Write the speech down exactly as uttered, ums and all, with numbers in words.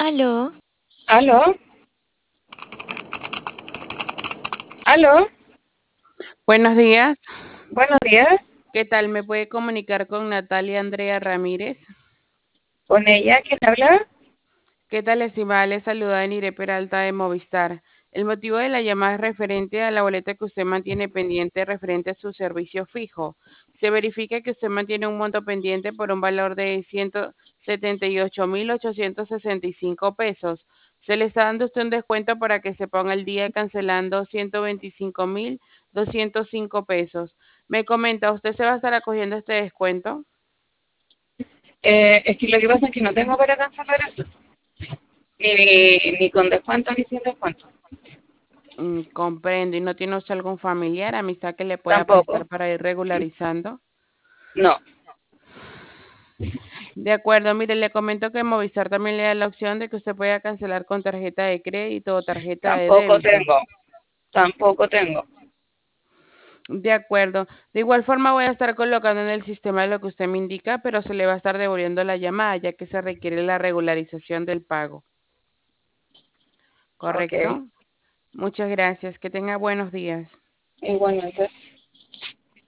Aló, ¿Aló? ¿Aló? buenos días. Buenos días. ¿Qué tal? ¿Me puede comunicar con Natalia Andrea Ramírez? ¿Con ella quién habla? ¿Qué tal, estimada? Le saluda Nire Peralta de Movistar. El motivo de la llamada es referente a la boleta que usted mantiene pendiente referente a su servicio fijo. Se verifica que usted mantiene un monto pendiente por un valor de ciento setenta y ocho mil ochocientos sesenta y cinco pesos. Se le está dando a usted un descuento para que se ponga el día cancelando ciento veinticinco mil doscientos cinco pesos. Me comenta, ¿usted se va a estar acogiendo a este descuento? Eh, es que lo que pasa es que no tengo para cancelar eso. Ni, ni con descuento ni sin descuento. Mm, comprendo. ¿Y no tiene usted algún familiar, amistad que le pueda Tampoco. prestar para ir regularizando? No, De acuerdo, mire, le comento que Movistar también le da la opción de que usted pueda cancelar con tarjeta de crédito o tarjeta de tampoco débito. tengo. Tampoco tengo. De acuerdo. De igual forma voy a estar colocando en el sistema lo que usted me indica, pero se le va a estar devolviendo la llamada, ya que se requiere la regularización del pago. Ok. ¿Correcto? Muchas gracias. Que tenga buenos días. Igualmente.